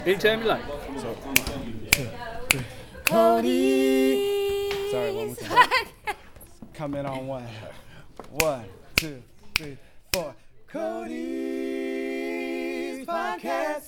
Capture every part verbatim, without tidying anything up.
Anytime you like. So, Cody. Sorry, one more time. Come in on one. One, two, three, four. Cody's podcast.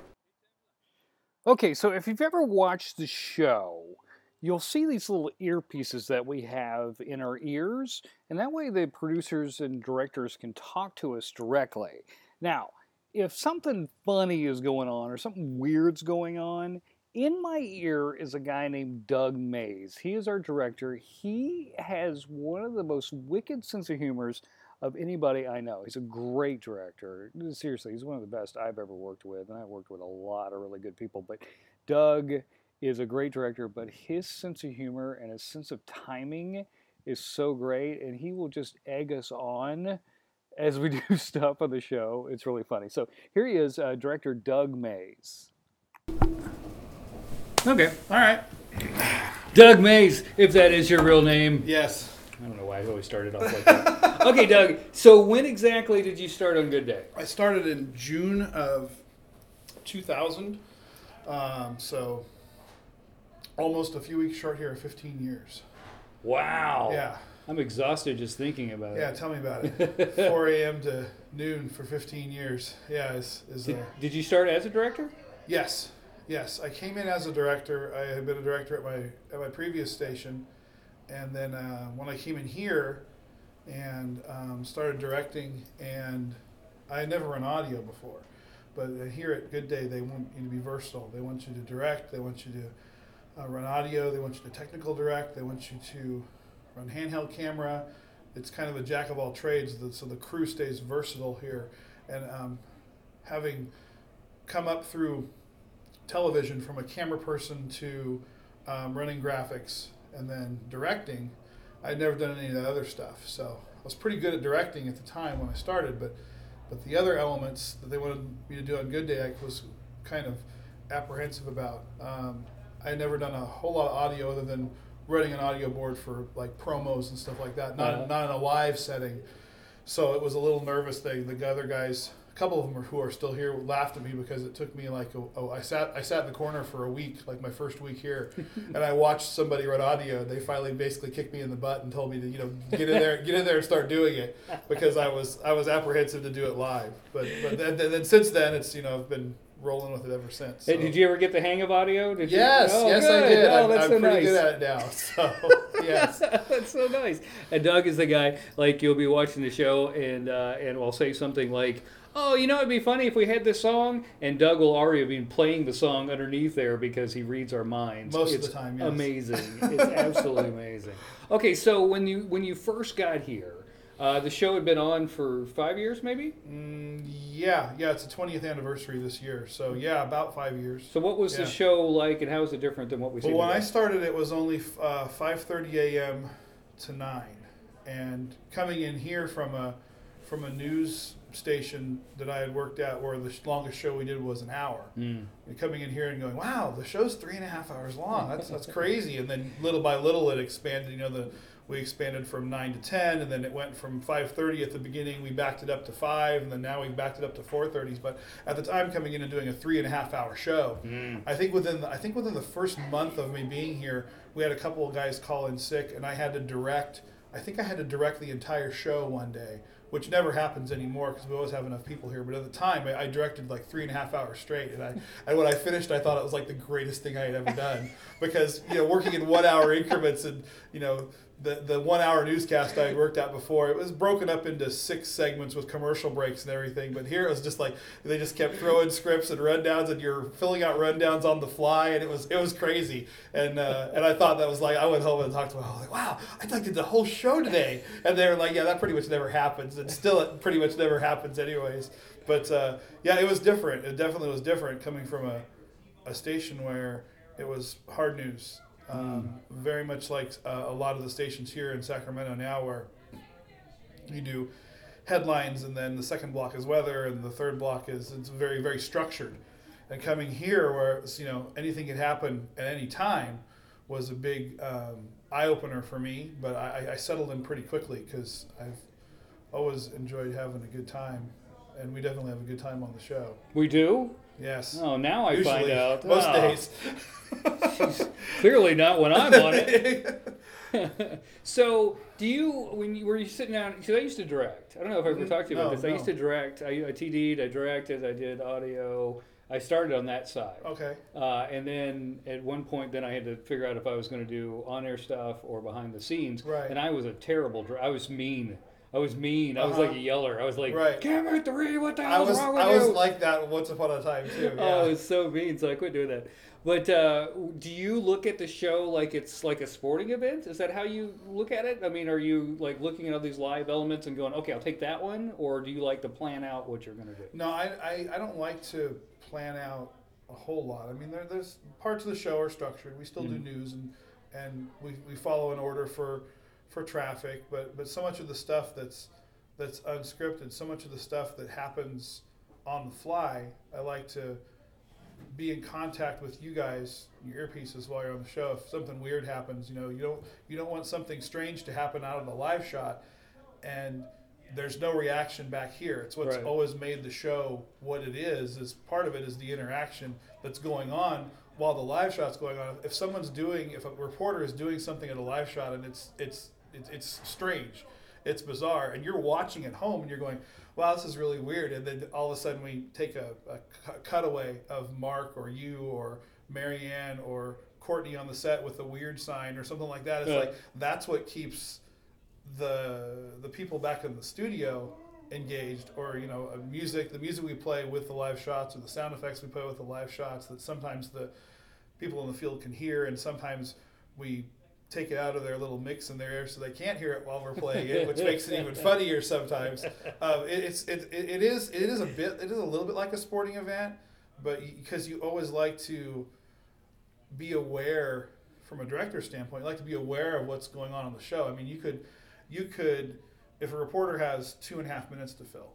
Okay, so if you've ever watched the show, you'll see these little earpieces that we have in our ears, and that way the producers and directors can talk to us directly. Now, if something funny is going on or something weird's going on, in my ear is a guy named Doug Mays. He is our director. He has one of the most wicked sense of humors of anybody I know. He's a great director. Seriously, he's one of the best I've ever worked with, and I've worked with a lot of really good people. But Doug is a great director, but his sense of humor and his sense of timing is so great, and he will just egg us on as we do stuff on the show. It's really funny. So here he is, uh, director Doug Mays. Okay, all right. Doug Mays, if that is your real name. Yes. I don't know why I always started off like that. Okay, Doug, so when exactly did you start on Good Day? I started in June of two thousand, um, so almost a few weeks short here of fifteen years. Wow. Yeah. I'm exhausted just thinking about Yeah, it. tell me about it. four a.m. to noon for fifteen years. Yeah, is is Did, uh, did you start as a director? yes, yes. I came in as a director. I had been a director at my at my previous station, and then uh, when I came in here and um, started directing, and I had never run audio before, but here at Good Day they want you to be versatile. They want you to direct. They want you to uh, run audio. They want you to technical direct. They want you to run handheld camera. It's kind of a jack of all trades, so the crew stays versatile here. And um, having come up through television from a camera person to um, running graphics and then directing, I'd never done any of that other stuff. So I was pretty good at directing at the time when I started, but but the other elements that they wanted me to do on Good Day, I was kind of apprehensive about. Um, I had never done a whole lot of audio other than running an audio board for like promos and stuff like that, not Uh-huh. not in a live setting. So it was a little nervous thing. The other guys, a couple of them are, who are still here, laughed at me because it took me like a, oh I sat I sat in the corner for a week, like my first week here, and I watched somebody run audio. They finally basically kicked me in the butt and told me to you know get in there get in there and start doing it, because I was I was apprehensive to do it live. But but then, then since then it's you know I've been rolling with it ever since. Hey, So. did you ever get the hang of audio? Did Yes, you? Oh, yes, good. I did. Oh, I'm, that's I'm so pretty nice. good at it now. So, yes. That's so nice. And Doug is the guy, like, you'll be watching the show and uh, and we'll say something like, oh, you know, it'd be funny if we had this song, and Doug will already be playing the song underneath there because he reads our minds. Most it's of the time, yes. Amazing. It's absolutely amazing. Okay, so when you when you first got here, uh, the show had been on for five years, maybe? Mm, yeah, yeah, it's the twentieth anniversary this year. So, yeah, about five years. So what was Yeah. the show like, and how was it different than what we see Well, when today? I started, it was only uh, five thirty a.m. to nine. And coming in here from a from a news station that I had worked at where the longest show we did was an hour. Mm. And coming in here and going, wow, the show's three and a half hours long. That's that's crazy. And then little by little it expanded. You know, the we expanded from nine to ten, and then it went from five thirty at the beginning. We backed it up to five, and then now we backed it up to four thirties. But at the time, coming in and doing a three and a half hour show, Mm. I think within the, I think within the first month of me being here, we had a couple of guys call in sick, and I had to direct. I think I had to direct the entire show one day, which never happens anymore because we always have enough people here. But at the time, I, I directed like three and a half hours straight, and I and when I finished, I thought it was like the greatest thing I had ever done, because you know working in one hour increments and you know. The, the one hour newscast I had worked at before, it was broken up into six segments with commercial breaks and everything. But here it was just like they just kept throwing scripts and rundowns, and you're filling out rundowns on the fly, and it was it was crazy. And uh, and I thought that was like I went home and talked to them. I was like, wow, I like did the whole show today. And they were like, yeah, that pretty much never happens, and still it pretty much never happens anyways. But uh, yeah, it was different. It definitely was different coming from a a station where it was hard news. Um, very much like uh, a lot of the stations here in Sacramento now, where you do headlines and then the second block is weather and the third block is it's very very structured. And coming here, where it's, you know anything could happen at any time, was a big um, eye opener for me. But I, I settled in pretty quickly because I've always enjoyed having a good time, and we definitely have a good time on the show. We do? Yes. Oh, now I Usually, find out. Most Oh, days. clearly not when I'm on it. So, do you, when you were you sitting down, because I used to direct. I don't know if I ever talked to you about No, this. I no. used to direct. I, I T D'd, I directed, I did audio. I started on that side. Okay. Uh, and then at one point, then I had to figure out if I was going to do on-air stuff or behind the scenes. Right. And I was a terrible, dr- I was mean. I was mean. I was Uh-huh. like a yeller. I was like, Right. camera three, what the I hell's was wrong with I you? was like that once upon a time too. Yeah. Oh, it's so mean. So I quit doing that. But uh, do you look at the show like it's like a sporting event? Is that how you look at it? I mean, are you like looking at all these live elements and going, okay, I'll take that one? Or do you like to plan out what you're going to do? No, I, I, I don't like to plan out a whole lot. I mean, there, there's parts of the show are structured. We still Mhm. do news and and we, we follow an order for for traffic, but but so much of the stuff that's that's unscripted, so much of the stuff that happens on the fly, I like to be in contact with you guys, your earpieces while you're on the show. If something weird happens, you know, you don't you don't want something strange to happen out of the live shot, and there's no reaction back here. It's what's Right. always made the show what it is. Is part of it is the interaction that's going on while the live shot's going on. If someone's doing, if a reporter is doing something at a live shot and it's it's it's, it's strange, it's bizarre, and you're watching at home and you're going, wow, this is really weird. And then all of a sudden we take a, a cu- cutaway of Mark or you or Marianne or Courtney on the set with a weird sign or something like that. It's Yeah. like, that's what keeps the the people back in the studio engaged, or you know, a music, the music we play with the live shots, or the sound effects we play with the live shots that sometimes the people in the field can hear, and sometimes we take it out of their little mix in their ear so they can't hear it while we're playing it, which makes it even funnier sometimes. Um, it, it's it, it, it is it is a bit it is a little bit like a sporting event, but because you always like to be aware from a director's standpoint, you like to be aware of what's going on on the show. I mean, you could you could if a reporter has two and a half minutes to fill,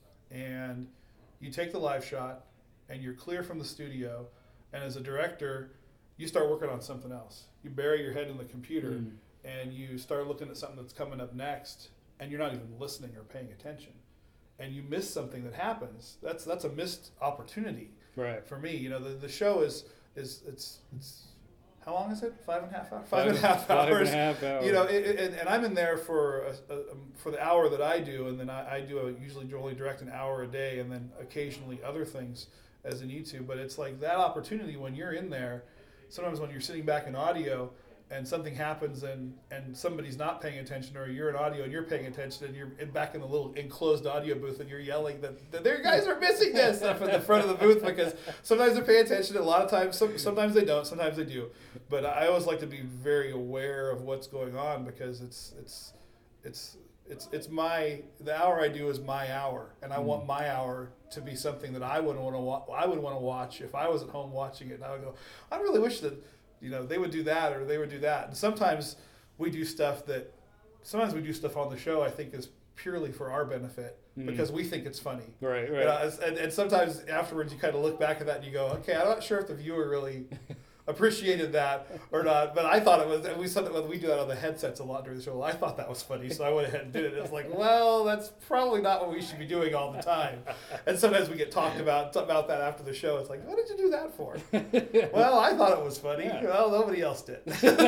and you take the live shot and you're clear from the studio, and as a director, you start working on something else. You bury your head in the computer Mm. and you start looking at something that's coming up next, and you're not even listening or paying attention, and you miss something that happens. That's that's a missed opportunity Right. for me. You know, the, the show is is it's it's how long is it? Five and a half hours. Five, Five and a half five hours. and a half hours. You know, it, it, and, and I'm in there for a, a, um, for the hour that I do, and then I, I do a, usually only direct an hour a day, and then occasionally other things as I need to. But it's like that opportunity when you're in there. Sometimes when you're sitting back in audio and something happens and, and somebody's not paying attention, or you're in audio and you're paying attention and you're in, back in the little enclosed audio booth and you're yelling that, that their guys are missing this stuff in the front of the booth, because sometimes they pay attention, a lot of times, some, sometimes they don't, sometimes they do. But I always like to be very aware of what's going on, because it's it's it's it's it's my the hour I do is my hour, and I Mm. want my hour to be something that I would want to wa- I would want to watch if I was at home watching it. And I would go, I really wish that, you know, they would do that or they would do that. And sometimes we do stuff that sometimes we do stuff on the show I think is purely for our benefit, Mm. because we think it's funny. Right, You right. know, as- and, and sometimes afterwards you kind of look back at that and you go, okay, I'm not sure if the viewer really appreciated that or not, but I thought it was, and we said that we do that on the headsets a lot during the show. I thought that was funny, so I went ahead and did it. It's like, well, that's probably not what we should be doing all the time. And sometimes we get talked about about that after the show. It's like, what did you do that for? Well, I thought it was funny. Yeah. Well, nobody else did.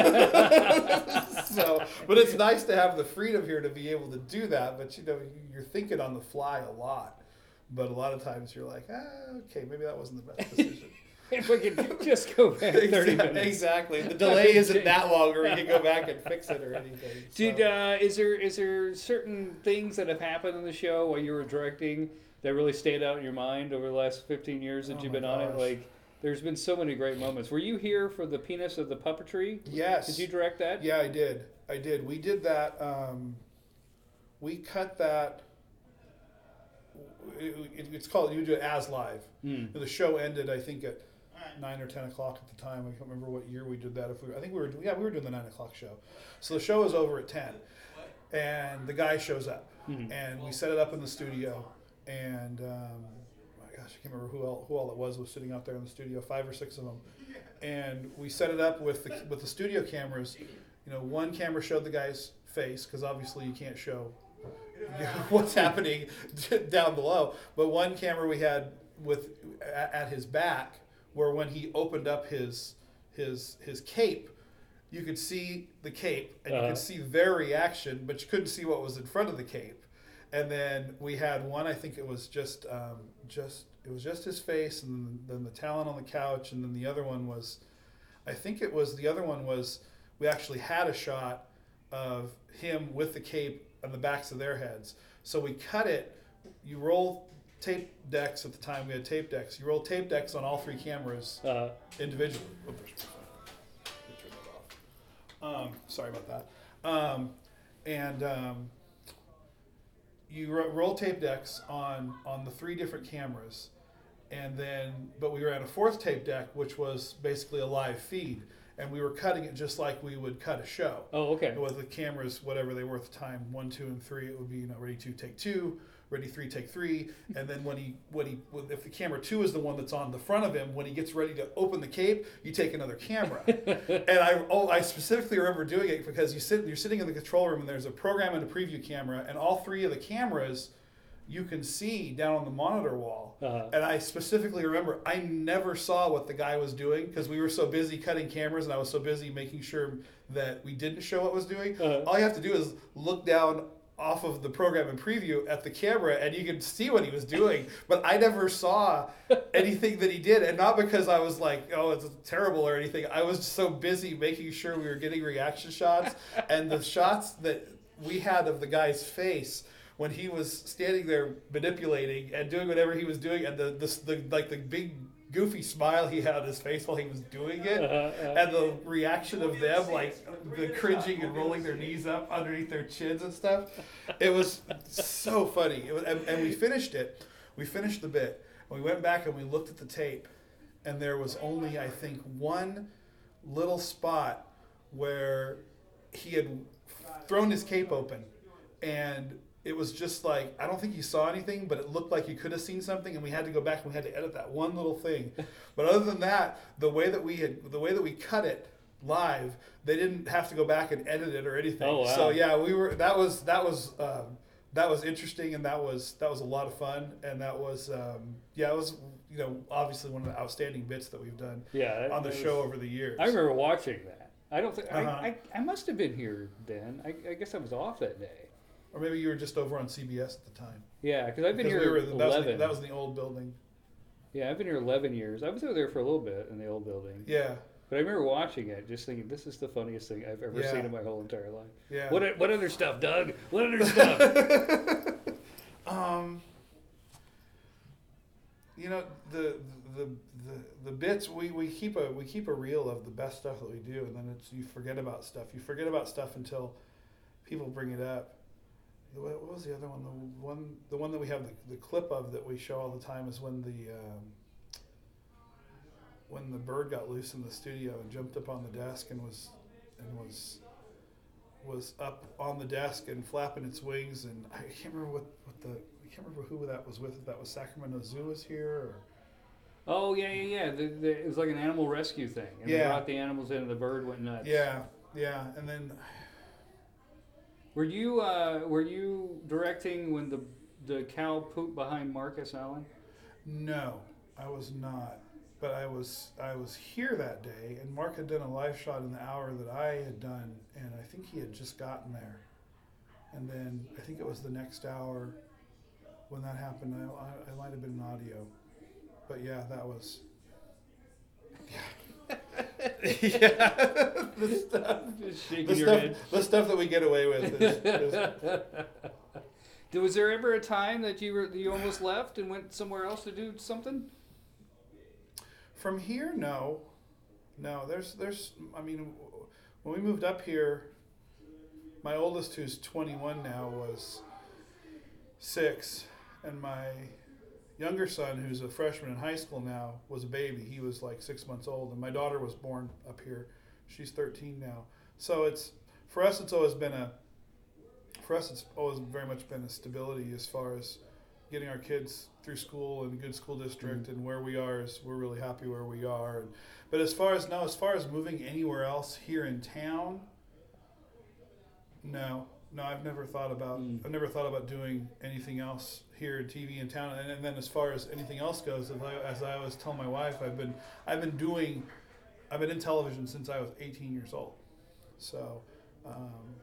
So, but it's nice to have the freedom here to be able to do that. But you know, you're thinking on the fly a lot. But a lot of times you're like, ah, okay, maybe that wasn't the best decision. If we could just go back thirty minutes. Exactly. The delay isn't that long, or we can go back and fix it or anything. Did So, uh, is there is there certain things that have happened in the show while you were directing that really stayed out in your mind over the last fifteen years that Oh you've my been on it? gosh. Like, there's been so many great moments. Were you here for the Penis of the Puppetry? yes. Did you direct that? Yeah, I did. I did. We did that. Um, we cut that. It, it, it's called, you do it as live. Mm. The show ended, I think, at nine or ten o'clock at the time. I can't remember what year we did that. If we, I think we were, yeah, we were doing the nine o'clock show. So the show is over at ten, and the guy shows up, Mhm. and we set it up in the studio, and um, my gosh, I can't remember who all who all it was was sitting out there in the studio, five or six of them, and we set it up with the with the studio cameras. You know, one camera showed the guy's face, because obviously you can't show what's happening down below, but one camera we had with at, at his back, where when he opened up his his his cape, you could see the cape and Uh-huh. you could see their reaction, but you couldn't see what was in front of the cape. And then we had one, I think it was just um, just it was just his face, and then the talent on the couch, and then the other one was, I think it was the other one was we actually had a shot of him with the cape on the backs of their heads. So we cut it. You roll tape decks at the time. We had tape decks. You roll tape decks on all three cameras Uh, individually. Oops. Um, sorry about that. Um, and um, you ro- roll tape decks on on the three different cameras, and then but we ran a fourth tape deck, which was basically a live feed, and we were cutting it just like we would cut a show. oh, okay. With the cameras, whatever they were at the time, one, two, and three, it would be, you know, ready two, take two, ready three, take three, and then when he, when he, if the camera two is the one that's on the front of him, when he gets ready to open the cape, you take another camera. And I, oh, I specifically remember doing it because you sit, you're sitting in the control room and there's a program and a preview camera, and all three of the cameras you can see down on the monitor wall. Uh-huh. And I specifically remember I never saw what the guy was doing because we were so busy cutting cameras and I was so busy making sure that we didn't show what was doing. Uh-huh. All you have to do is look down off of the program and preview at the camera and you can see what he was doing. But I never saw anything that he did. And not because I was like, oh, it's terrible or anything. I was so busy making sure we were getting reaction shots. And the shots that we had of the guy's face when he was standing there manipulating and doing whatever he was doing, and the, the, the like the big goofy smile he had on his face while he was doing it, Uh-huh, uh-huh. and the reaction of them, like the cringing and rolling their knees up underneath their chins and stuff, it was so funny. It was, and, and we finished it. We finished the bit. And we went back and we looked at the tape, and there was only, I think, one little spot where he had thrown his cape open, and it was just like, I don't think you saw anything, but it looked like you could have seen something, and we had to go back and we had to edit that one little thing. But other than that, the way that we had, the way that we cut it live, they didn't have to go back and edit it or anything. Oh, wow. So yeah, we were, that was, that was, um, that was interesting, and that was, that was a lot of fun, and that was, um, yeah, it was, you know, obviously one of the outstanding bits that we've done Yeah. that- on the that was- show over the years. I remember watching that. I don't think, Uh-huh. I, I, I must have been here then. I, I guess I was off that day. Or maybe you were just over on C B S at the time. Yeah, because I've been Because here we were, that, was eleven. the, that was the old building. Yeah, I've been here eleven years. I was over there for a little bit in the old building. Yeah, But I remember watching it, just thinking, this is the funniest thing I've ever Yeah. seen in my whole entire life. yeah. What o- what other stuff, Doug? What other stuff? Um, you know, the the the the bits we, we keep a we keep a reel of the best stuff that we do, and then it's you forget about stuff. You forget about stuff until people bring it up. What, what was the other one? The one the one that we have the, the clip of that we show all the time is when the um, when the bird got loose in the studio and jumped up on the desk and was and was was up on the desk and flapping its wings, and I can't remember what, what the I can't remember who that was with. If that was Sacramento Zoo was here or Oh, yeah, yeah, yeah. The, the, it was like an animal rescue thing. And they Yeah. brought the animals in and the bird went nuts. yeah, yeah, and then Were you uh, were you directing when the the cow pooped behind Marcus Allen? no, I was not. But I was I was here that day, and Mark had done a live shot in the hour that I had done, and I think he had just gotten there. And then I think it was the next hour when that happened. I, I, I might have been in audio, but yeah, that was. Yeah, yeah. the stuff, Just shaking the your stuff, head. the stuff that we get away with. Is, is, Did- Was there ever a time that you were you almost left and went somewhere else to do something? From here, no, no. There's, there's. I mean, when we moved up here, my oldest, who's twenty-one now, was six, and my younger son, who's a freshman in high school now, was a baby. He was like six months old, and my daughter was born up here. She's thirteen now. So it's for us. It's always been a. For us, it's always very much been a stability as far as getting our kids through school and a good school district, Mm-hmm. and where we are is we're really happy where we are. And, but as far as no, as far as moving anywhere else here in town, no, No, I've never thought about. Mm. I've never thought about doing anything else here in T V in town. And, and then as far as anything else goes, as I, as I always tell my wife, I've been I've been doing, I've been in television since I was eighteen years old. So, um,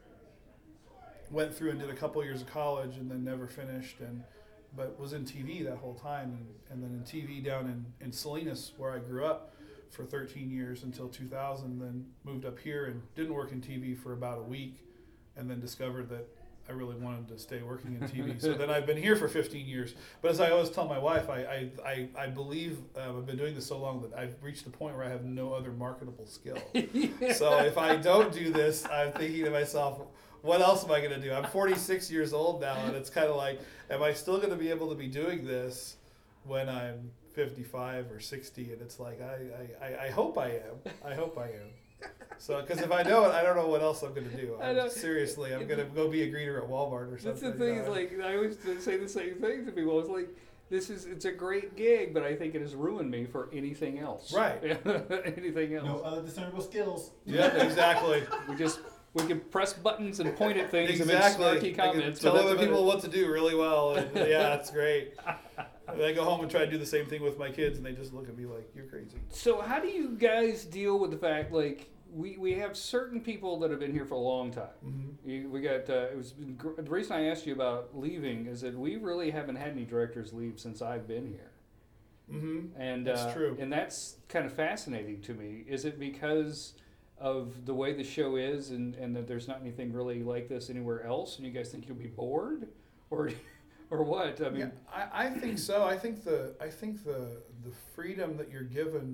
went through and did a couple years of college and then never finished, and but was in T V that whole time, and, and then in T V down in, in Salinas where I grew up for thirteen years until two thousand. Then moved up here and didn't work in T V for about a week. And then discovered that I really wanted to stay working in T V. So then I've been here for fifteen years. But as I always tell my wife, I I, I, I believe uh, I've been doing this so long that I've reached the point where I have no other marketable skill. Yeah. So if I don't do this, I'm thinking to myself, what else am I going to do? I'm forty-six years old now, and it's kind of like, am I still going to be able to be doing this when I'm fifty-five or sixty? And it's like, I, I, I hope I am. I hope I am. So, because if I don't, I don't know what else I'm going to do. I'm, seriously, I'm going to go be a greeter at Walmart or something. That's the thing. Is like I always say the same thing to people. It's like this is it's a great gig, but I think it has ruined me for anything else. Right. Anything else. No other discernible skills. Yeah, exactly. We just we can press buttons and point at things exactly. and make snarky comments. Tell other people what to do really well. And, yeah, it's great. And I go home and try to do the same thing with my kids, and they just look at me like, you're crazy. So how do you guys deal with the fact, like, we, we have certain people that have been here for a long time. Mm-hmm. You, we got, uh, it was the reason I asked you about leaving is that we really haven't had any directors leave since I've been here. Mm-hmm. And that's uh, true. And that's kind of fascinating to me. Is it because of the way the show is and, and that there's not anything really like this anywhere else, and you guys think you'll be bored? Or... Or what? I mean, yeah, I, I think so. I think the I think the the freedom that you're given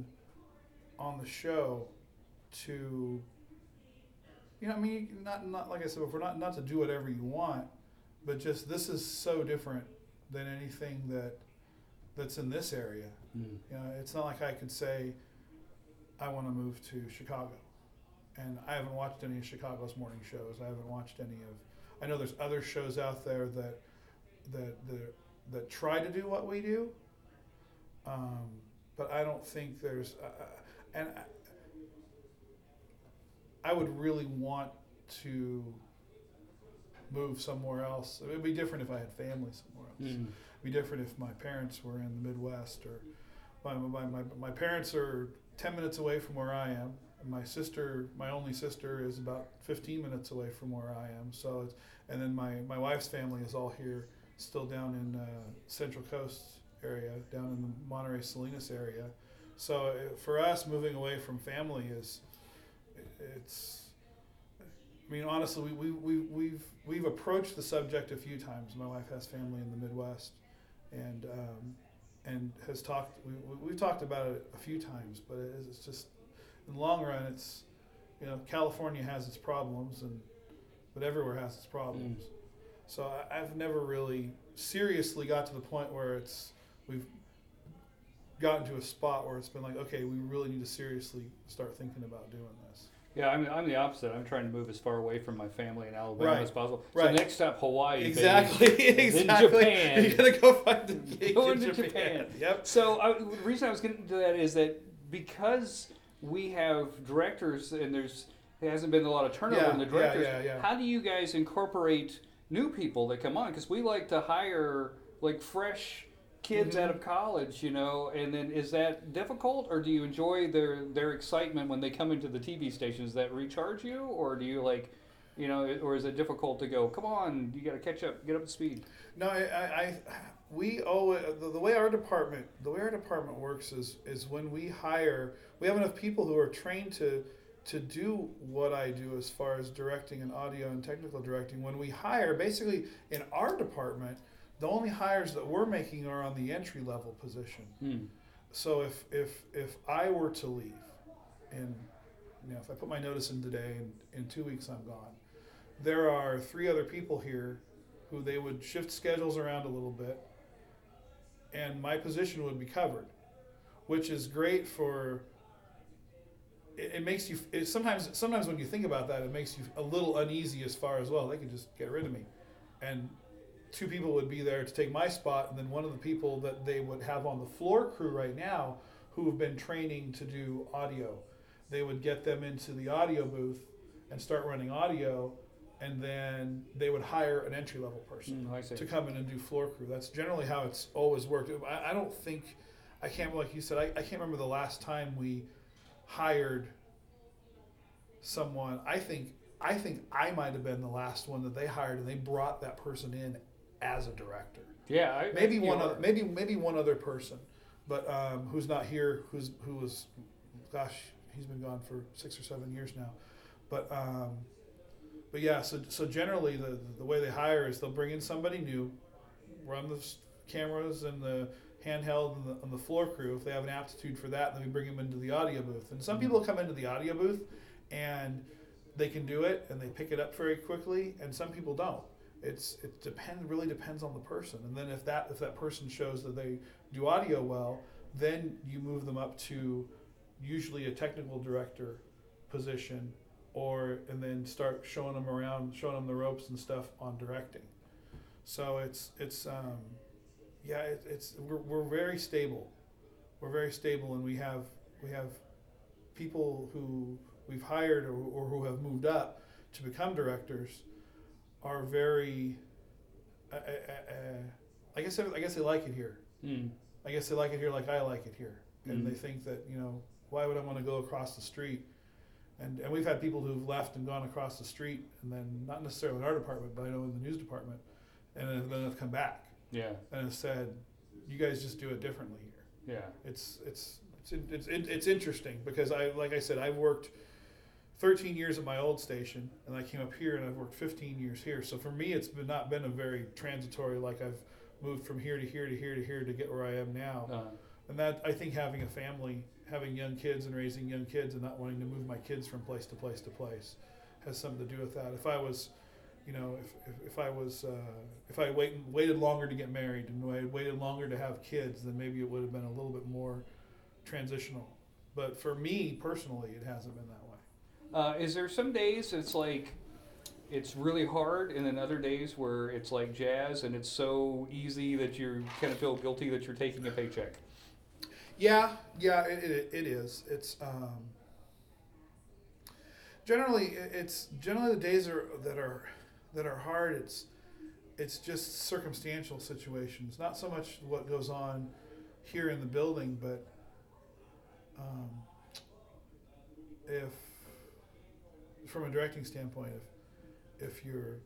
on the show to, you know, I mean, not not like I said before, not not to do whatever you want, but just this is so different than anything that that's in this area. Mm. You know, it's not like I could say I want to move to Chicago, and I haven't watched any of Chicago's morning shows. I haven't watched any of. I know there's other shows out there that. That, that that try to do what we do, um, but I don't think there's, uh, and I, I would really want to move somewhere else. It would be different if I had family somewhere else. Mm. It'd be different if my parents were in the Midwest, or my my my, my parents are ten minutes away from where I am. My sister, my only sister, is about fifteen minutes away from where I am. So, it's, and then my my wife's family is all here. Still down in uh, Central Coast area, down in the Monterey Salinas area. So uh, for us, moving away from family is, it's, I mean, honestly, we, we, we, we've we've approached the subject a few times. My wife has family in the Midwest, and um, and has talked, we, we've talked about it a few times, but it's just, in the long run, it's, you know, California has its problems, and but everywhere has its problems. Mm. So I, I've never really seriously got to the point where it's we've gotten to a spot where it's been like, okay, we really need to seriously start thinking about doing this. Yeah, I'm, I'm the opposite. I'm trying to move as far away from my family in Alabama right. as possible. Right. So next stop, Hawaii. Exactly, baby. exactly. Then Japan. You're gonna go find the gig Go in into Japan. Japan. Yep. So I, the reason I was getting to that is that because we have directors and there's there hasn't been a lot of turnover yeah, in the directors. Yeah, yeah, yeah. How do you guys incorporate new people that come on? Because we like to hire like fresh kids mm-hmm. out of college, you know, and then is that difficult, or do you enjoy their their excitement when they come into the T V stations? That recharge you, or do you like, you know, or is it difficult to go, come on, you got to catch up, get up to speed? No, I, I, I we always, the, the way our department, the way our department works is is when we hire, we have enough people who are trained to to do what I do as far as directing and audio and technical directing. When we hire, basically in our department, the only hires that we're making are on the entry level position. Hmm. So if if if I were to leave, and you know, if I put my notice in today and in two weeks I'm gone, there are three other people here who they would shift schedules around a little bit, and my position would be covered, which is great for. It, it makes you. It, sometimes, sometimes when you think about that, it makes you a little uneasy as far as well. They could just get rid of me, and two people would be there to take my spot, and then one of the people that they would have on the floor crew right now, who have been training to do audio, they would get them into the audio booth and start running audio, and then they would hire an entry level person Mm, I see. to come in and do floor crew. That's generally how it's always worked. I, I don't think, I can't, like you said, I, I can't remember the last time we hired someone. I think, I think I might have been the last one that they hired, and they brought that person in as a director. Yeah, I, Maybe I, one, you other, maybe maybe one other person, but um, who's not here? Who's who was, gosh, he's been gone for six or seven years now, but um, but yeah. So so generally the the way they hire is they'll bring in somebody new, run the s- cameras and the handheld and the, and the floor crew if they have an aptitude for that. And then we bring them into the audio booth. And some people come into the audio booth and they can do it and they pick it up very quickly, and some people don't. It's it depends really depends on the person. And then if that if that person shows that they do audio well, then you move them up to usually a technical director position, or and then start showing them around, showing them the ropes and stuff on directing. So it's it's um, yeah it, it's we're we're very stable. We're very stable, and we have we have people who we've hired or, or who have moved up to become directors are very. Uh, uh, uh, I guess I guess they like it here. Mm. I guess they like it here like I like it here, and Mm. they think that, you know, why would I want to go across the street? And and we've had people who've left and gone across the street, and then not necessarily in our department, but I know in the news department, and then, then have come back Yeah, and have said, you guys just do it differently here. yeah. It's it's it's it's it's, it's interesting because I like I said I've worked thirteen years at my old station, and I came up here and I've worked fifteen years here. So for me, it's been not been a very transitory, like I've moved from here to here to here to here to get where I am now. Uh, And that, I think, having a family, having young kids and raising young kids and not wanting to move my kids from place to place to place has something to do with that. If I was, you know, if, if, if I was, uh, if I wait, waited longer to get married and I waited longer to have kids, then maybe it would have been a little bit more transitional. But for me personally, it hasn't been that way. uh, is there some days it's like it's really hard, and then other days where it's like jazz and it's so easy that you kind of feel guilty that you're taking a paycheck? Yeah, yeah, it, it, it is. It's um, generally it's generally the days are that are that are hard. It's it's just circumstantial situations, not so much what goes on here in the building, but um, if from a directing standpoint, if if you're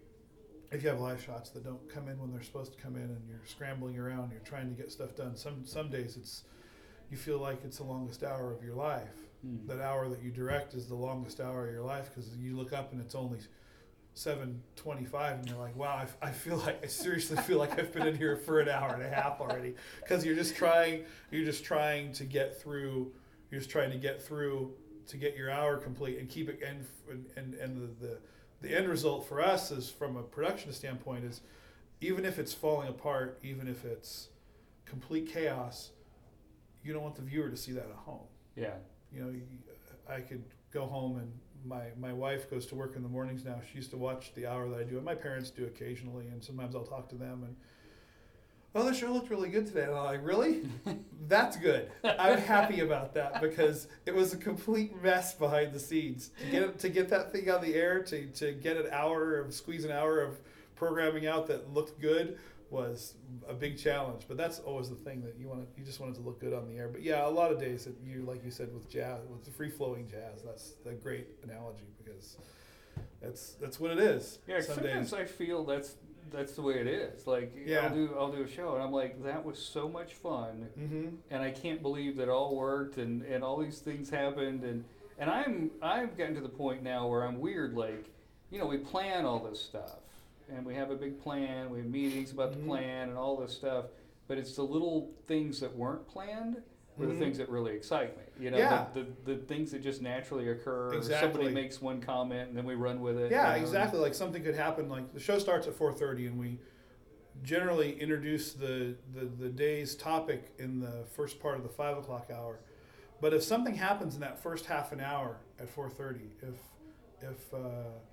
if you have live shots that don't come in when they're supposed to come in, and you're scrambling around, you're trying to get stuff done. Some some days it's you feel like it's the longest hour of your life. Mm. That hour that you direct is the longest hour of your life, because you look up and it's only seven twenty-five, and you're like, wow, I, f- I feel like I seriously feel like I've been in here for an hour and a half already, because you're just trying you're just trying to get through you're just trying to get through to get your hour complete and keep it. And and and the, the the end result for us is, from a production standpoint, is even if it's falling apart, even if it's complete chaos, you don't want the viewer to see that at home. Yeah. You know, I could go home, and my, my wife goes to work in the mornings now. She used to watch the hour that I do, and my parents do occasionally, and sometimes I'll talk to them, and, oh, the show looked really good today. And I'm like, really? That's good. I'm happy about that, because it was a complete mess behind the scenes. To get it, to get that thing on the air, to, to get an hour of, squeeze an hour of programming out that looked good was a big challenge. But that's always the thing, that you want to, you just want it to look good on the air. But yeah, a lot of days that you, like you said, with jazz, with the free flowing jazz, that's a great analogy, because that's that's what it is. Yeah, Some sometimes days. I feel that's that's the way it is. Like, Yeah. I'll do I'll do a show, and I'm like, that was so much fun, Mm-hmm. and I can't believe that it all worked, and, and all these things happened, and and I'm I've gotten to the point now where I'm weird. Like, you know, we plan all this stuff, and we have a big plan. We have meetings about Mhm. the plan and all this stuff, but it's the little things that weren't planned were Mhm. the things that really excite me. You know, Yeah. the, the the things that just naturally occur. Or Exactly. somebody makes one comment, and then we run with it. Yeah, you know, exactly. Like something could happen. Like the show starts at four thirty, and we generally introduce the, the, the day's topic in the first part of the five o'clock hour. But if something happens in that first half an hour at four thirty, if if uh,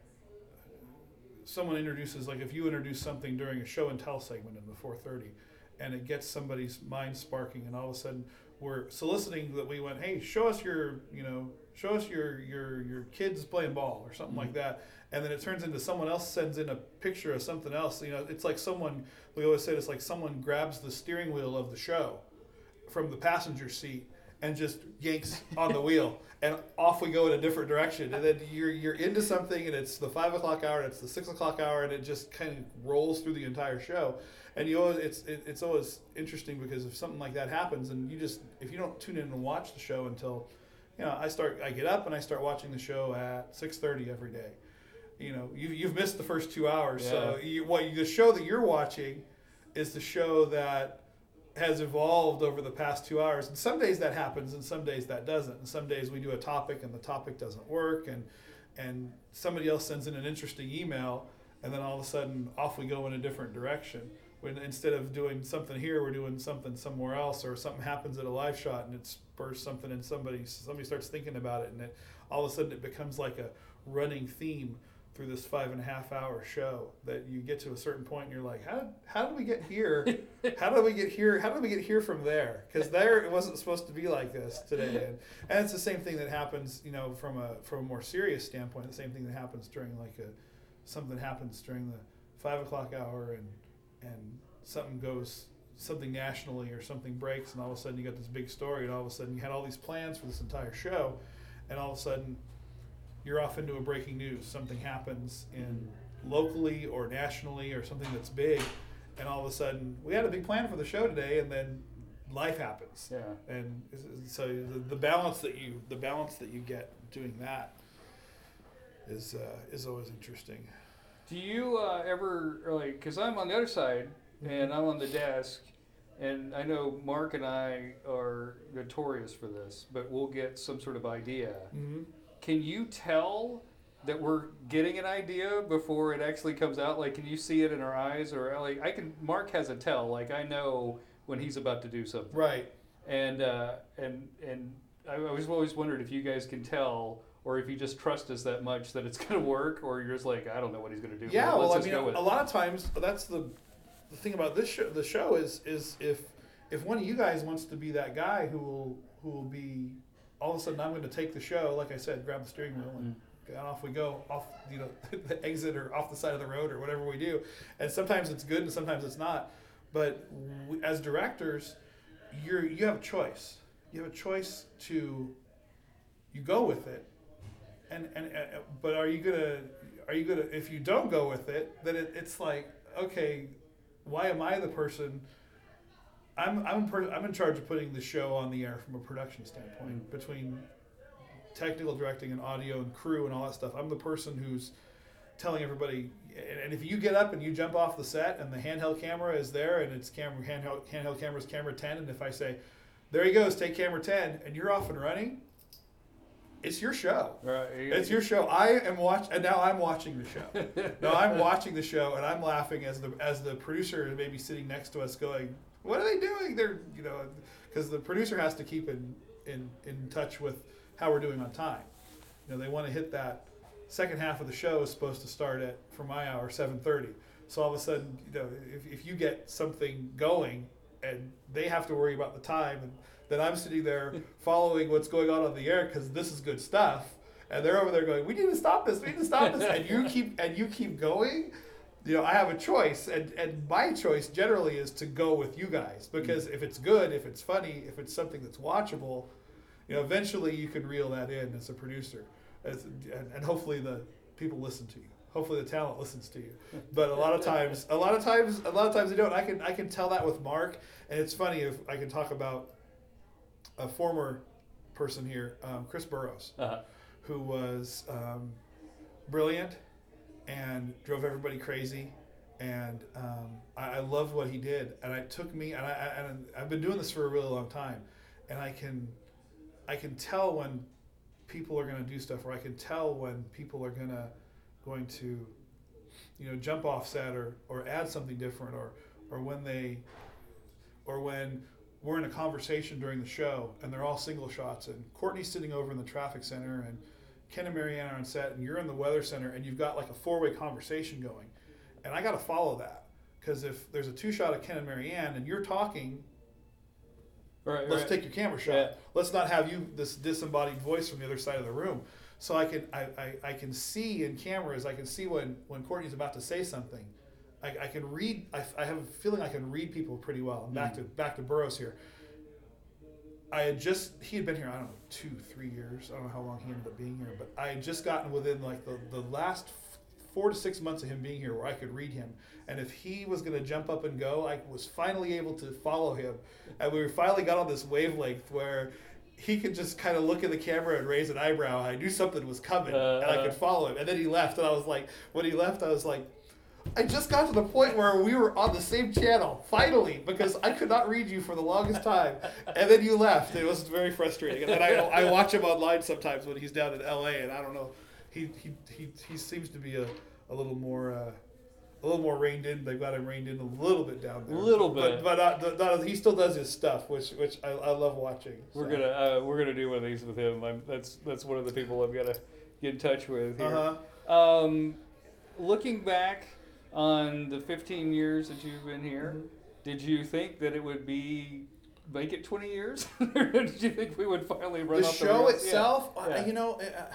someone introduces, like if you introduce something during a show and tell segment in the four thirty, and it gets somebody's mind sparking, and all of a sudden were soliciting that we went, hey, show us your, you know, show us your your your kids playing ball or something mm-hmm. like that. And then it turns into someone else sends in a picture of something else. You know, it's like someone, we always say it's like someone grabs the steering wheel of the show from the passenger seat and just yanks on the wheel, and off we go in a different direction. And then you're you're into something, and it's the five o'clock hour, and it's the six o'clock hour, and it just kind of rolls through the entire show. And you always, it's it, it's always interesting because if something like that happens, and you just if you don't tune in and watch the show until, you know, I start I get up and I start watching the show at six thirty every day. You know, you you've missed the first two hours, yeah. so you, what you, the show that you're watching is the show that has evolved over the past two hours. And some days that happens, and some days that doesn't. And some days we do a topic and the topic doesn't work, and and somebody else sends in an interesting email, and then all of a sudden off we go in a different direction. When instead of doing something here, we're doing something somewhere else, or something happens at a live shot and it spurs something, and somebody somebody starts thinking about it, and it, all of a sudden it becomes like a running theme through this five and a half hour show that you get to a certain point and you're like, how did, how did we get here? How did we get here? How did we get here from there? Because there it wasn't supposed to be like this today. And, and it's the same thing that happens, you know, from a from a more serious standpoint, the same thing that happens during like a, something happens during the five o'clock hour and, and something goes, something nationally or something breaks, and all of a sudden you got this big story, and all of a sudden you had all these plans for this entire show, and all of a sudden you're off into a breaking news. Something happens in locally or nationally or something that's big, and all of a sudden we had a big plan for the show today, and then life happens. Yeah. And so the, the balance that you the balance that you get doing that is uh, is always interesting. Do you uh, ever like? Because I'm on the other side, mm-hmm. and I'm on the desk. And I know Mark and I are notorious for this, but we'll get some sort of idea. Mm-hmm. Can you tell that we're getting an idea before it actually comes out? Like, can you see it in our eyes? Or, like, I can, Mark has a tell. Like, I know when he's about to do something. Right. And, uh, and, and I, I was always wondered if you guys can tell, or if you just trust us that much that it's going to work, or you're just like, I don't know what he's going to do. Yeah, well, well, I mean, a, a lot of times, that's the, the thing about this show, the show is, is if, if one of you guys wants to be that guy who will, who will be, all of a sudden I'm going to take the show, like I said, grab the steering wheel and, mm. and off we go, off, you know, the exit or off the side of the road or whatever we do. And sometimes it's good and sometimes it's not. But we, as directors, you're you have a choice. You have a choice to, you go with it. And and uh, but are you gonna are you gonna if you don't go with it, then it, it's like, okay, why am I the person? I'm I'm per, I'm in charge of putting the show on the air from a production standpoint, between technical directing and audio and crew and all that stuff. I'm the person who's telling everybody. And if you get up and you jump off the set and the handheld camera is there and it's camera handheld handheld camera's camera ten, and if I say, there he goes, take camera ten, and you're off and running, it's your show. Right. It's your show. I am watch, and now I'm watching the show. Now I'm watching the show, and I'm laughing as the as the producer is maybe sitting next to us, going, "What are they doing?" They're, you know, because the producer has to keep in, in in touch with how we're doing on time. You know, they want to hit that second half of the show is supposed to start at, for my hour, seven thirty. So all of a sudden, you know, if if you get something going, and they have to worry about the time, and then I'm sitting there following what's going on on the air because this is good stuff, and they're over there going, "We need to stop this. We need to stop this," and you keep and you keep going. You know, I have a choice, and, and my choice generally is to go with you guys, because if it's good, if it's funny, if it's something that's watchable, you know, eventually you can reel that in as a producer, as, and, and hopefully the people listen to you. Hopefully the talent listens to you. But a lot of times, a lot of times, a lot of times they don't. I can I can tell that with Mark, and it's funny if I can talk about a former person here, um, Chris Burrows, uh-huh. who was um, brilliant and drove everybody crazy, and um, I, I loved what he did. And it took me, and I and I've been doing this for a really long time, and I can I can tell when people are going to do stuff, or I can tell when people are going to going to, you know, jump off set or, or add something different, or or when they, or when we're in a conversation during the show and they're all single shots, and Courtney's sitting over in the traffic center and Ken and Marianne are on set, and you're in the weather center, and you've got like a four-way conversation going, and I got to follow that, because if there's a two shot of Ken and Marianne and you're talking, Right, Let's right. take your camera shot. Yeah. Let's not have you this disembodied voice from the other side of the room. So I can I, I, I can see in cameras. I can see when, when Courtney's about to say something. I, I can read. I, I have a feeling I can read people pretty well. I'm back Mm. to back to Burroughs here. I had just he had been here I don't know two three years. I don't know how long he ended up being here, but I had just gotten within like the the last four to six months of him being here where I could read him. And if he was going to jump up and go, I was finally able to follow him. And we finally got on this wavelength where he could just kind of look at the camera and raise an eyebrow. I knew something was coming, Uh, and I could follow him. And then he left, and I was like, when he left, I was like, I just got to the point where we were on the same channel, finally, because I could not read you for the longest time. And then you left. It was very frustrating. And then I, I watch him online sometimes when he's down in L A, and I don't know, he he, he, he seems to be a, a little more... Uh, a little more reined in. They've got him reined in a little bit down there. A little bit. but but not, not, he still does his stuff, which which I, I love watching. We're so. gonna uh, we're gonna do one of these with him. I'm, that's that's one of the people I've got to get in touch with here. Uh-huh. Um, looking back on the fifteen years that you've been here, Mhm. did you think that it would be make it twenty years? Or did you think we would finally run The off the show rails? itself, Yeah. I, Yeah. you know, uh,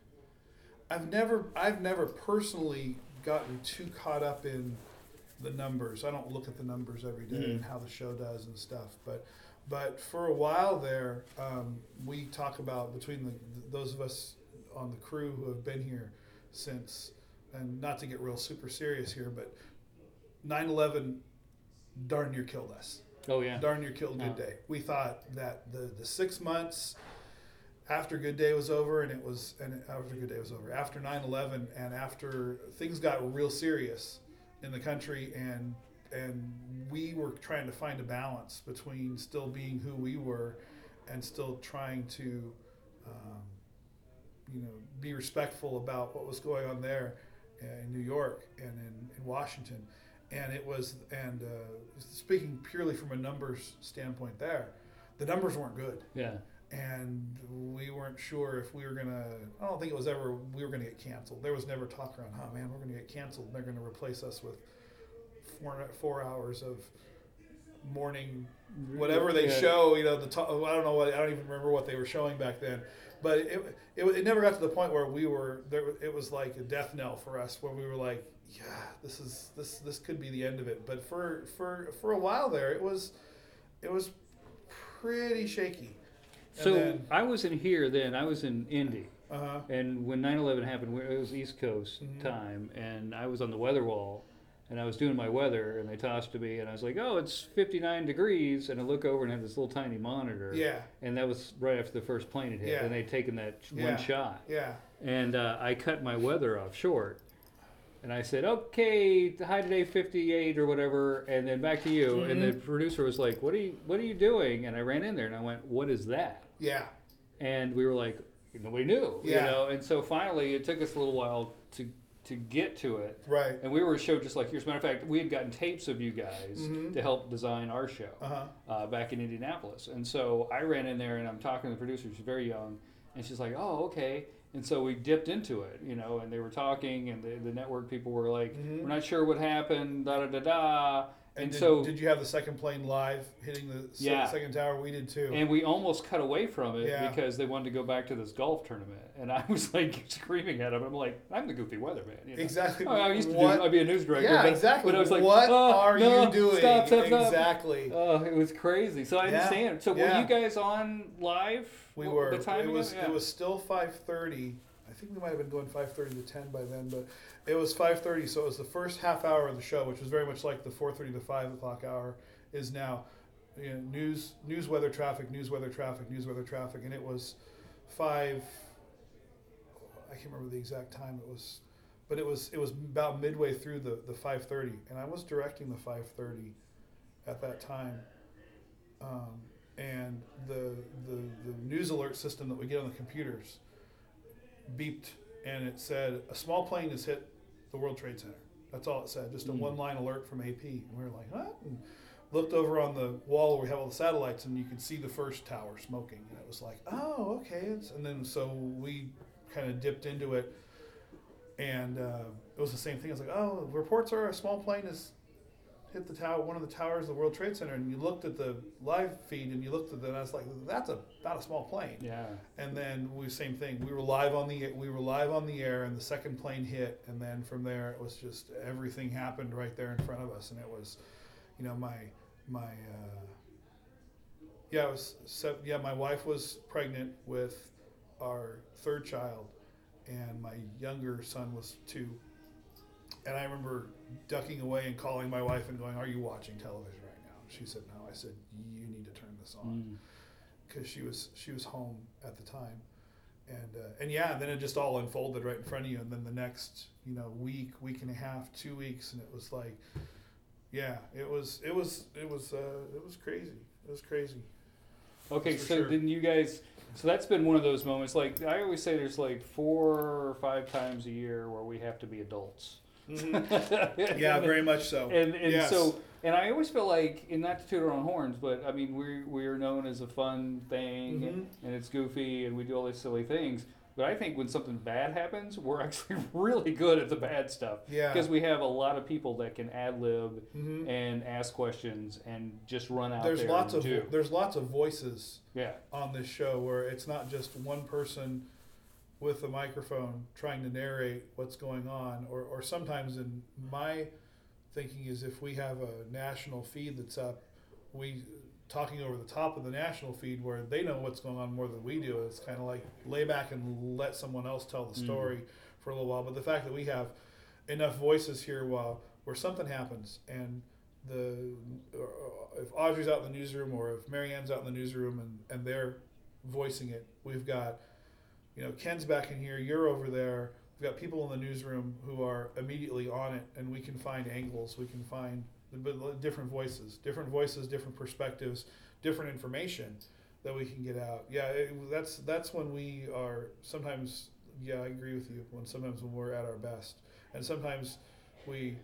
I've never I've never personally gotten too caught up in the numbers. I don't look at the numbers every day Mhm. and how the show does and stuff. But but for a while there, um, we talk about between the those of us on the crew who have been here since, and not to get real super serious here, but nine eleven darn near killed us. Oh yeah. Darn near killed Good Yeah. Day. We thought that the, the six months after Good Day was over, and it was and after Good Day was over, after nine eleven, and after things got real serious in the country, and and we were trying to find a balance between still being who we were and still trying to um, you know be respectful about what was going on there in New York and in, in Washington. And it was, and uh, speaking purely from a numbers standpoint there, the numbers weren't good. Yeah. And we weren't sure if we were going to, I don't think it was ever, we were going to get canceled. There was never talk around, oh man, we're going to get canceled. And they're going to replace us with four, four hours of morning, whatever they Yeah. show, you know, the to- I don't know what, I don't even remember what they were showing back then. But it, it, it never got to the point where we were, there. It was like a death knell for us, where we were like, yeah, this is, this, this could be the end of it. But for, for, for a while there, it was, it was pretty shaky. And So then, I wasn't here then. I was in Indy. uh-huh. And when nine eleven happened, it was East Coast Mhm. time, and I was on the weather wall, and I was doing my weather, and they tossed to me, and I was like, oh, it's fifty-nine degrees, and I look over and have this little tiny monitor. Yeah, And that was right after the first plane had hit, Yeah. and they'd taken that Yeah. one shot. yeah. And uh, I cut my weather off short. And I said, okay, the high today fifty-eight or whatever, and then back to you. And the producer was like, what are you, what are you doing? And I ran in there and I went, what is that? Yeah, And we were like, nobody knew, you Yeah. know. And so finally, it took us a little while to to get to it. right. And we were a show just like yours. Matter of fact, we had gotten tapes of you guys Mhm. to help design our show Uh-huh. uh, back in Indianapolis. And so I ran in there and I'm talking to the producer. She's very young, and she's like, "Oh, okay." And so we dipped into it, you know. And they were talking, and the, the network people were like, Mhm. "We're not sure what happened." Da da da da. And, And did, so did you have the second plane live hitting the se- Yeah. second tower? We did too. And we almost cut away from it Yeah. because they wanted to go back to this golf tournament. And I was like screaming at them. I'm like, I'm the goofy weatherman. You know? Exactly. Oh, I used to What- do, I'd be a news director. Yeah, but, exactly. But I was like, what oh, are no, you doing? Stop, stop, stop. Exactly. Oh, it was crazy. So I Yeah, understand. So yeah. were you guys on live? We What- were. The timing it was. of it? Yeah. It was still five thirty. I think we might have been going five thirty to ten by then, but it was five thirty. So it was the first half hour of the show, which was very much like the four thirty to five o'clock hour is now. You know, news, news, weather, traffic, news, weather, traffic, news, weather, traffic, and it was five. I can't remember the exact time it was, but it was it was about midway through the the five thirty, and I was directing the five thirty at that time. Um, and the, the the news alert system that we get on the computers beeped, and it said a small plane has hit the World Trade Center. That's all it said, just a Mm. one line alert from A P. And we were like, what? And looked over on the wall where we have all the satellites, and you could see the first tower smoking, and it was like, oh, okay. It's, and then so we kind of dipped into it, and uh, it was the same thing. I was like, oh, reports are a small plane is hit the tower, one of the towers of the World Trade Center, and you looked at the live feed, and you looked at it, and I was like, that's a not a small plane. Yeah. And then we same thing. We were live on the we were live on the air, and the second plane hit, and then from there it was just everything happened right there in front of us, and it was, you know, my my. Uh, yeah, it was. So, yeah, my wife was pregnant with our third child, and my younger son was two. And I remember ducking away and calling my wife and going, "Are you watching television right now?" She said, "No." I said, "You need to turn this on," because mm. she was she was home at the time, and uh, and yeah, and then it just all unfolded right in front of you. And then the next, you know, week, week and a half, two weeks, and it was like, yeah, it was it was it was uh, it was crazy. It was crazy. Okay, so sure. then you guys, so that's been one of those moments. Like I always say, there's like four or five times a year where we have to be adults. Mm-hmm. Yeah, very much so. And and yes. so and I always feel like, and not to toot our own horns, but I mean we we are known as a fun thing, mm-hmm. and, and it's goofy, and we do all these silly things. But I think when something bad happens, we're actually really good at the bad stuff. Yeah. Because we have a lot of people that can ad lib mm-hmm. and ask questions and just run out there's there lots and of do. There's lots of voices yeah. on this show where it's not just one person with a microphone trying to narrate what's going on. Or, or sometimes in my thinking is if we have a national feed that's up, we... talking over the top of the national feed where they know what's going on more than we do. It's kind of like lay back and let someone else tell the story mm. for a little while. But the fact that we have enough voices here while where something happens, and the uh, if Audrey's out in the newsroom or if Marianne's out in the newsroom and, and they're voicing it, we've got, you know, Ken's back in here, you're over there. We've got people in the newsroom who are immediately on it, and we can find angles. We can find different voices, different voices, different perspectives, different information that we can get out. Yeah, it, that's that's when we are sometimes. Yeah, I agree with you. When sometimes when we're at our best, and sometimes we.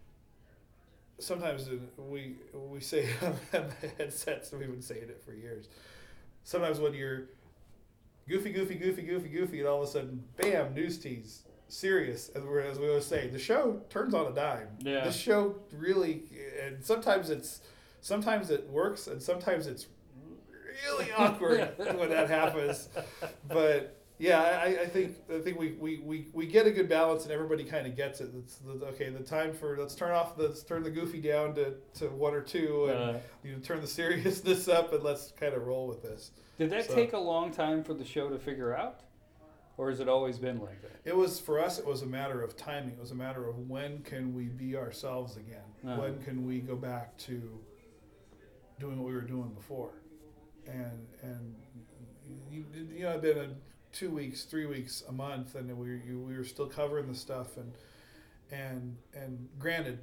Sometimes we we say on the headsets. We've been saying it for years. Sometimes when you're goofy, goofy, goofy, goofy, goofy, and all of a sudden, bam, news tease. Serious, as we as we always say, the show turns on a dime. Yeah. The show really, and sometimes it's, sometimes it works, and sometimes it's really awkward when that happens. But yeah, I, I think I think we, we, we, we get a good balance, and everybody kind of gets it. It's the, okay. The time for let's turn off the let's turn the goofy down to, to one or two, and uh, you know, turn the seriousness up, and let's kind of roll with this. Did that so, take a long time for the show to figure out? Or has it always been like that? It was, for us, it was a matter of timing. It was a matter of when can we be ourselves again? Uh-huh. When can we go back to doing what we were doing before? And, and you, you know, it'd been a two weeks, three weeks, a month, and we, you, we were still covering the stuff. And, and, and granted,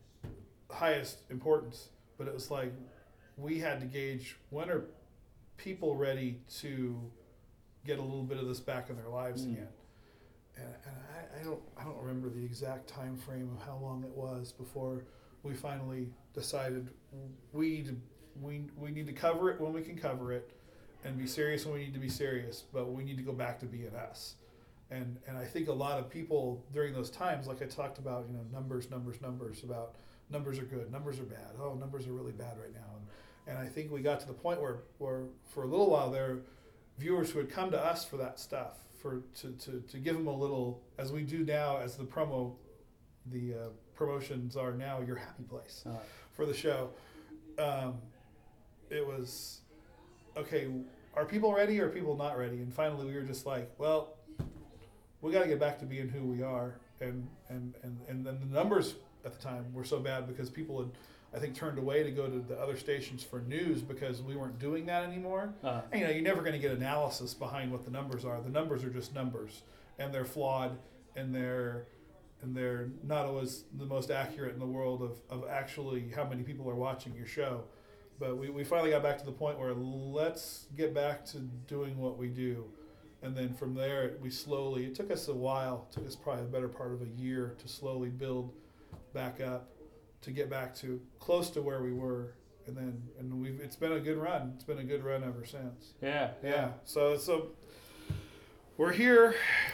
highest importance, but it was like we had to gauge when are people ready to get a little bit of this back in their lives mm. again, and, and I, I don't I don't remember the exact time frame of how long it was before we finally decided we need to, we we need to cover it when we can cover it, and be serious when we need to be serious, but we need to go back to being us, and and I think a lot of people during those times, like I talked about, you know, numbers, numbers, numbers, about numbers are good, numbers are bad, oh numbers are really bad right now, and and I think we got to the point where where for a little while there. Viewers who would come to us for that stuff, for to, to, to give them a little, as we do now, as the promo, the uh, promotions are now, your happy place uh, for the show. Um, it was, okay, are people ready or are people not ready? And finally we were just like, well, we got to get back to being who we are. And, and, and, and then the numbers at the time were so bad because people had, I think, turned away to go to the other stations for news because we weren't doing that anymore. Uh-huh. And, you know, you're never going to get analysis behind what the numbers are. The numbers are just numbers, and they're flawed, and they're and they're not always the most accurate in the world of, of actually how many people are watching your show. But we, we finally got back to the point where let's get back to doing what we do. And then from there, we slowly, it took us a while, it took us probably the better part of a year to slowly build back up, to get back to close to where we were, and then and we've it's been a good run. It's been a good run ever since. Yeah, yeah. yeah. So so we're here.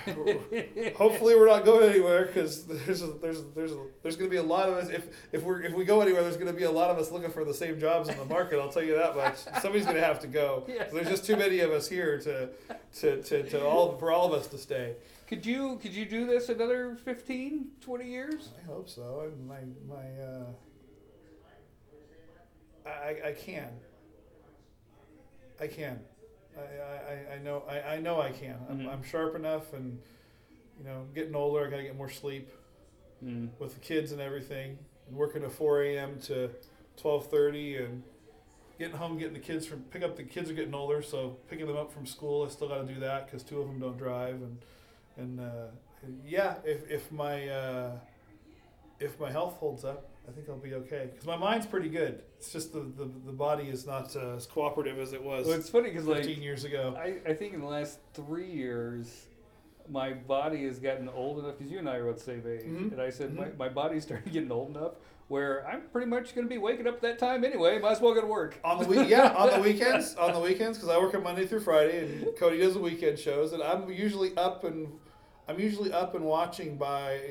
Hopefully, we're not going anywhere because there's a, there's there's a, there's going to be a lot of us. If if we're if we go anywhere, there's going to be a lot of us looking for the same jobs in the market. I'll tell you that much. Somebody's going to have to go. Yes. There's just too many of us here to to, to, to all for all of us to stay. Could you could you do this another fifteen, twenty years? I hope so. I, my my uh, I I can. I can. I, I, I know I, I know I can. I'm, Mhm. I'm sharp enough, and you know, getting older. I gotta get more sleep Mm. with the kids and everything. And working at four a.m. to twelve thirty, and getting home, getting the kids from pick up. The kids are getting older, so picking them up from school. I still got to do that because two of them don't drive, and and, uh, and yeah, if if my uh, if my health holds up, I think I'll be okay. Because my mind's pretty good. It's just the, the, the body is not uh, as cooperative as it was Well, it's funny because like fifteen years ago. I, I think in the last three years, my body has gotten old enough, because you and I are about the same age, Mhm. and I said my, Mhm. my body's starting getting old enough where I'm pretty much going to be waking up at that time anyway. Might as well go to work. On the week, yeah, on the weekends, on the weekends, because I work on Monday through Friday, and Cody does the weekend shows, and I'm usually up and I'm usually up and watching by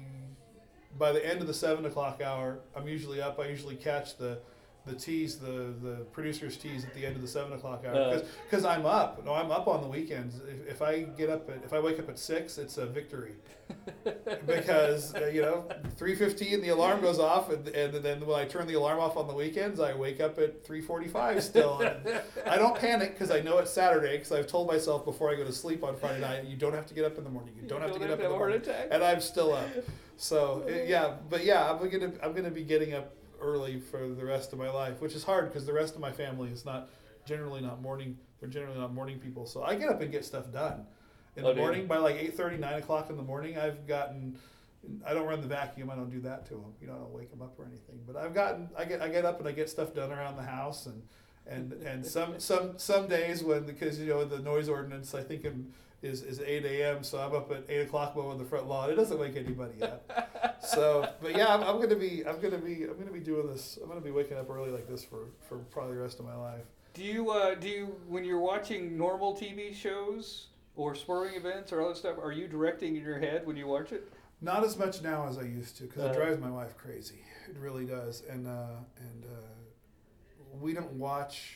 by the end of the seven o'clock hour. I'm usually up. I usually catch the the teas, the the producers' teas at the end of the seven o'clock hour, because I'm up. No, I'm up on the weekends. If, if I get up at if I wake up at six, it's a victory. Because uh, you know, three fifteen the alarm goes off, and, and then when I turn the alarm off on the weekends, I wake up at three forty-five still. And I don't panic because I know it's Saturday, because I've told myself before I go to sleep on Friday night, you don't have to get up in the morning. You don't have to get up in the morning. And I'm still up. So it, yeah, but yeah, I'm gonna I'm gonna be getting up early for the rest of my life, which is hard because the rest of my family is not generally not morning. They're generally not morning people. So I get up and get stuff done. In Oh, the do you? morning, by like eight thirty, nine o'clock in the morning, I've gotten, I don't run the vacuum, I don't do that to them, you know, I don't wake them up or anything, but I've gotten, I get I get up and I get stuff done around the house, and and, and some, some some days when, because, you know, the noise ordinance, I think in, is, is eight a.m., so I'm up at eight o'clock mowing the front lawn. It doesn't wake anybody up. So, but yeah, I'm, I'm going to be, I'm going to be, I'm going to be doing this, I'm going to be waking up early like this for, for probably the rest of my life. Do you uh, do you when you're watching normal T V shows or sporting events or all that stuff, are you directing in your head when you watch it? Not as much now as I used to, because Uh, it drives my wife crazy. It really does, and uh, and uh, we don't watch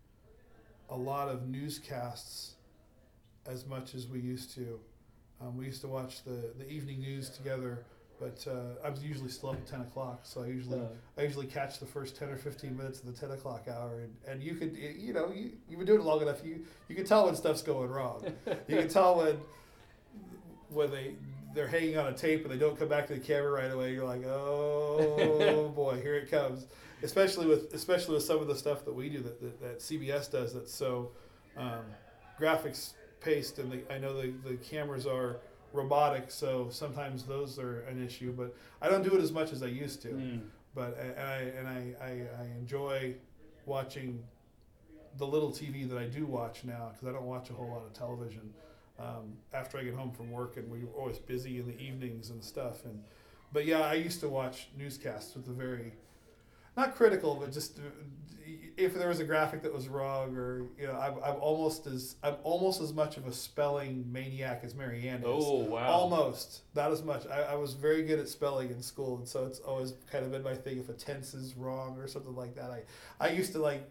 a lot of newscasts as much as we used to. Um, we used to watch the, the evening news together, but uh, I'm usually still up at ten o'clock, so I usually Uh. I usually catch the first ten or fifteen minutes of the ten o'clock hour, and, and you could you know you you've been doing it long enough, you you can tell when stuff's going wrong. You can tell when when they they're hanging on a tape and they don't come back to the camera right away. You're like, oh boy, here it comes. Especially with especially with some of the stuff that we do that that, that C B S does that's so um, graphics paced, and the, I know the the cameras are robotic, so sometimes those are an issue. But I don't do it as much as I used to. Mm. But and I and I, I, I enjoy watching the little T V that I do watch now, because I don't watch a whole lot of television um, after I get home from work, and we're always busy in the evenings and stuff. And but yeah, I used to watch newscasts with a very not critical, but just uh, if there was a graphic that was wrong, or you know, I'm, I'm almost as I'm almost as much of a spelling maniac as Mary Ann is. Oh, wow. Almost, not as much. I, I was very good at spelling in school, and so it's always kind of been my thing. If a tense is wrong or something like that, I I used to like.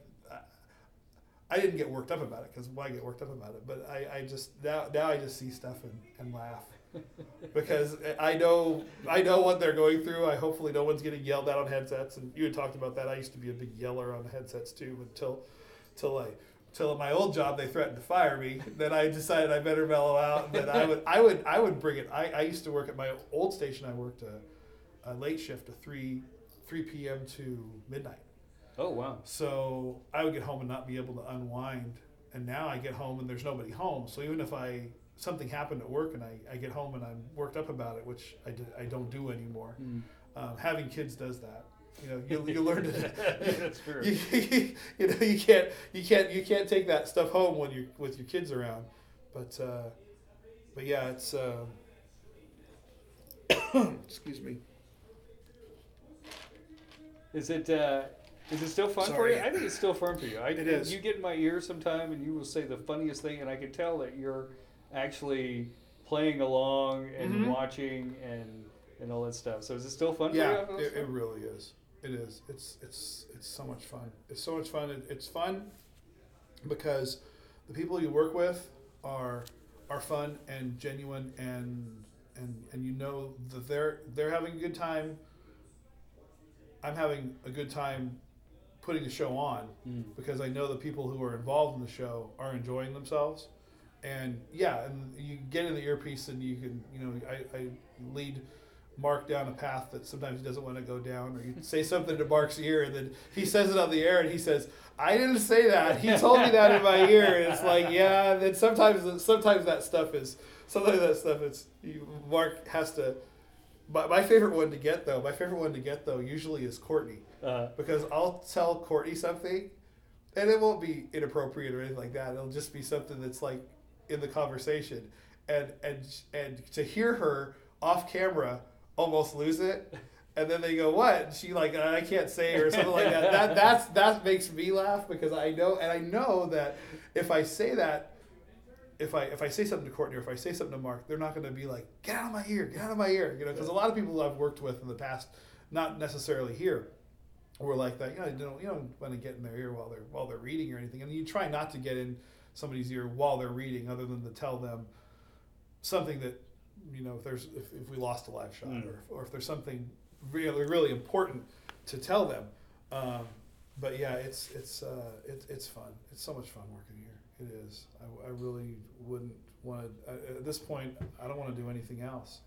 I didn't get worked up about it, because why get worked up about it? But I, I just now now I just see stuff and, and laugh. Because I know I know what they're going through. I hopefully no one's getting yelled at on headsets. And you had talked about that. I used to be a big yeller on headsets too, until till I till at my old job they threatened to fire me. Then I decided I better mellow out. And then I would I would I would bring it. I, I used to work at my old station. I worked a, a late shift, a three three p.m. to midnight. Oh, wow. So I would get home and not be able to unwind. And now I get home and there's nobody home. So even if I something happened at work and I, I get home and I'm worked up about it, which I, did, I don't do anymore. Mm. Um, having kids does that. You know, you, you learn to. That's true. You, you, you know, you can't you can't you can't take that stuff home when you with your kids around. But uh, but yeah, it's. Uh, excuse me. Is it uh, is it still fun for Sorry. you? I think it's still fun for you. I, It is. You get in my ear sometime, and you will say the funniest thing, and I can tell that you're actually playing along and Mhm. watching and and all that stuff. So is it still fun Yeah, for you? it, it really is. It is. It's it's it's so much fun. It's so much fun. It, it's fun because the people you work with are are fun and genuine, and and and you know that they're they're having a good time. I'm having a good time putting the show on Mm. because I know the people who are involved in the show are enjoying themselves. And yeah, and you get in the earpiece and you can, you know, I, I lead Mark down a path that sometimes he doesn't want to go down, or you say something to Mark's ear and then he says it on the air and he says, I didn't say that. He told me that in my ear. And it's like, yeah, and then sometimes, sometimes that stuff is, sometimes that stuff is, you, Mark has to, my, my favorite one to get though, my favorite one to get though usually is Courtney. Uh, Because I'll tell Courtney something, and it won't be inappropriate or anything like that. It'll just be something that's like in the conversation, and and and to hear her off camera almost lose it, and then they go, "What?" And she like, "I can't say," or something like that. That that's that makes me laugh because I know, and I know that if I say that, if I if I say something to Courtney or if I say something to Mark, they're not going to be like, "Get out of my ear, get out of my ear," you know, because a lot of people I've worked with in the past, not necessarily here, or like that, you know, you don't, you don't want to get in their ear while they're while they're reading or anything, and you try not to get in somebody's ear while they're reading, other than to tell them something that, you know, if there's if, if we lost a live shot, Mm. or or if there's something really really important to tell them. Um, but yeah, it's it's uh, it's it's fun. It's so much fun working here. It is. I, I really wouldn't want to. At this point, I don't want to do anything else.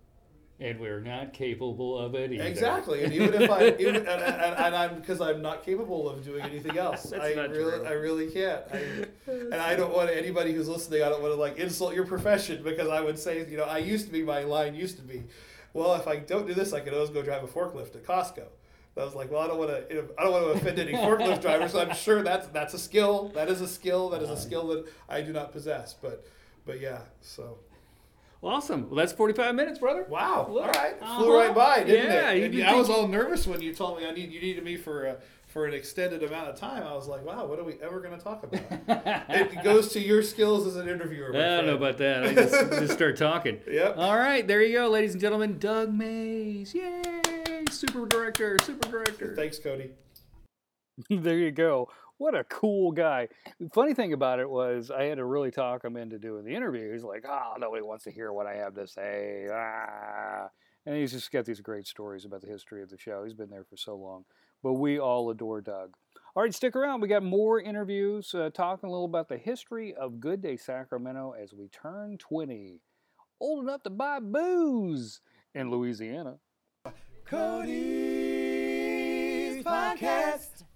and we're not capable of it either. Exactly, and even if I, even, and, and, and I'm because I'm not capable of doing anything else. That's I not really, true. I really can't. I, and I don't want anybody who's listening. I don't want to like insult your profession, because I would say, you know, I used to be. My line used to be, well, if I don't do this, I can always go drive a forklift at Costco. I was like, well, I don't want to. I don't want to offend any forklift drivers. So I'm sure that's that's a skill. That is a skill. That is a skill that I do not possess. But, but yeah. So. Awesome. Well, that's forty-five minutes, brother. Wow! Look. All right, Uh-huh. flew right by, didn't Yeah, it? you And did I was think- all nervous when you told me I need you needed me for a, for an extended amount of time. I was like, wow, what are we ever going to talk about? It goes to your skills as an interviewer. My I don't know friend. about that. I just, just start talking. Yep. All right, there you go, ladies and gentlemen. Doug Mays. Yay! Super director, super director. Thanks, Cody. There you go. What a cool guy. The funny thing about it was I had to really talk him into doing the interview. He's like, oh, nobody wants to hear what I have to say. Ah. And he's just got these great stories about the history of the show. He's been there for so long. But we all adore Doug. All right, stick around. We got more interviews uh, talking a little about the history of Good Day Sacramento as we turn twenty. Old enough to buy booze in Louisiana. Cody's podcast.